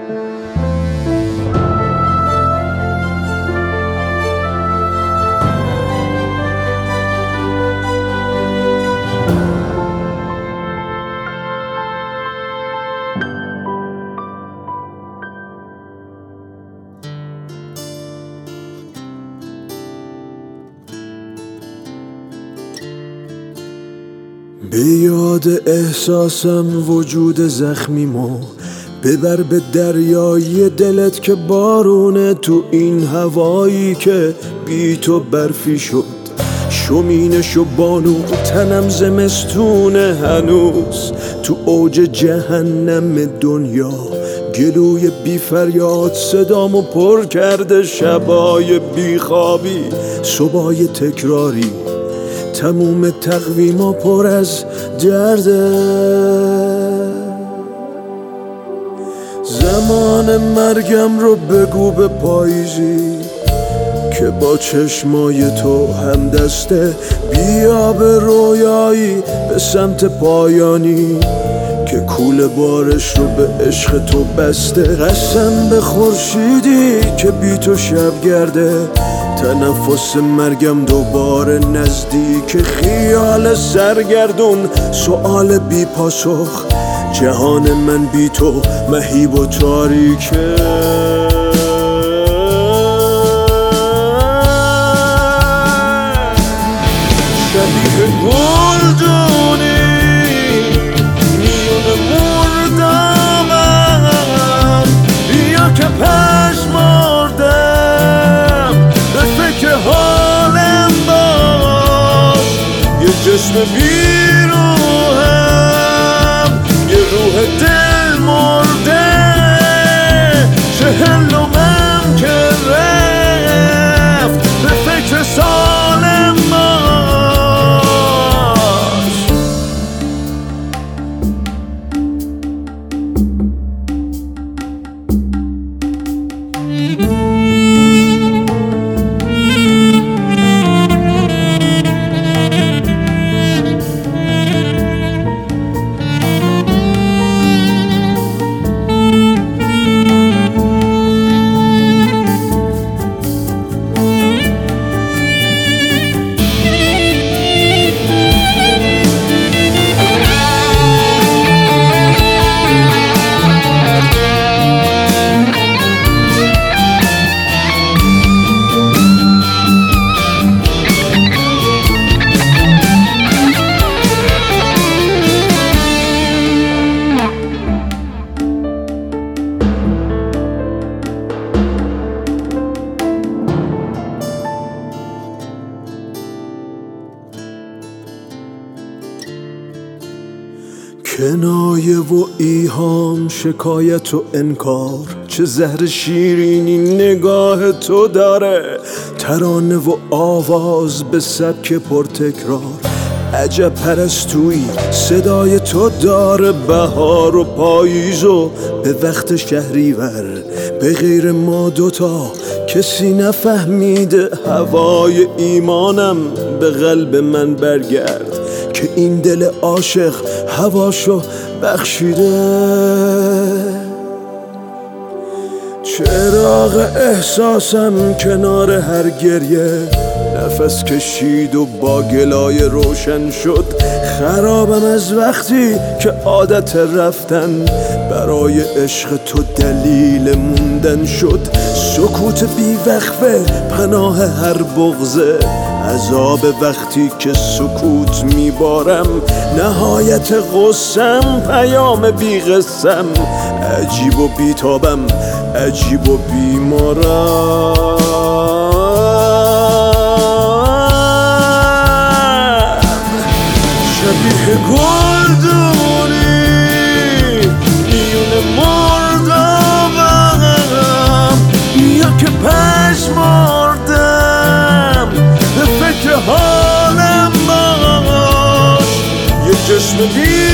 به یاد احساسم وجود زخمیمو ببر به دریای دلت که بارونه تو این هوایی که بی تو برفی شد شمینش و بانو تنم زمستونه هنوز تو اوج جهنم دنیا گلوی بی فریاد صدامو پر کرده شبای بی خوابی صبحای تکراری تموم تقویما پر از درده زمان مرگم رو بگو به پاییزی که با چشمای تو هم دسته بیا به رویایی به سمت پایانی که کوله بارش رو به عشق تو بسته قسم به خورشیدی که بی تو شب گرده تنفس مرگم دوباره نزدیک خیال سرگردون سؤال بی پاسخ جهان من بی تو مهیب و تاریکه شبیه گلدونی میون مردمم بیا که پشمردم به فکر حالم باش یه جسم بیروهم یه روح دل مرده 40 که رفت به فکر سالم باش کنایه و ایهام شکایت و انکار چه زهر شیرینی نگاه تو داره ترانه و آواز به سبک پرتکرار عجب پرستویی صدای تو داره بهار و پاییز و به وقت شهریور به غیر ما دوتا کسی نفهمیده هوای ایمانم به قلب من برگرد که این دل عاشق هواشو بخشیده چراغ احساسم کنار هر گریه نفس کشید و با گلای روشن شد خرابم از وقتی که عادت رفتن برای عشق تو دلیل موندن شد سکوت بی وقفه پناه هر بغضه عذاب وقتی که سکوت میبارم نهایت غصم پیام بی قسم عجیب و بیتابم عجیب و بیمارم شبیه گلدونی میون مردمم بیا که پشمردم به فکر حالم باش یه جسم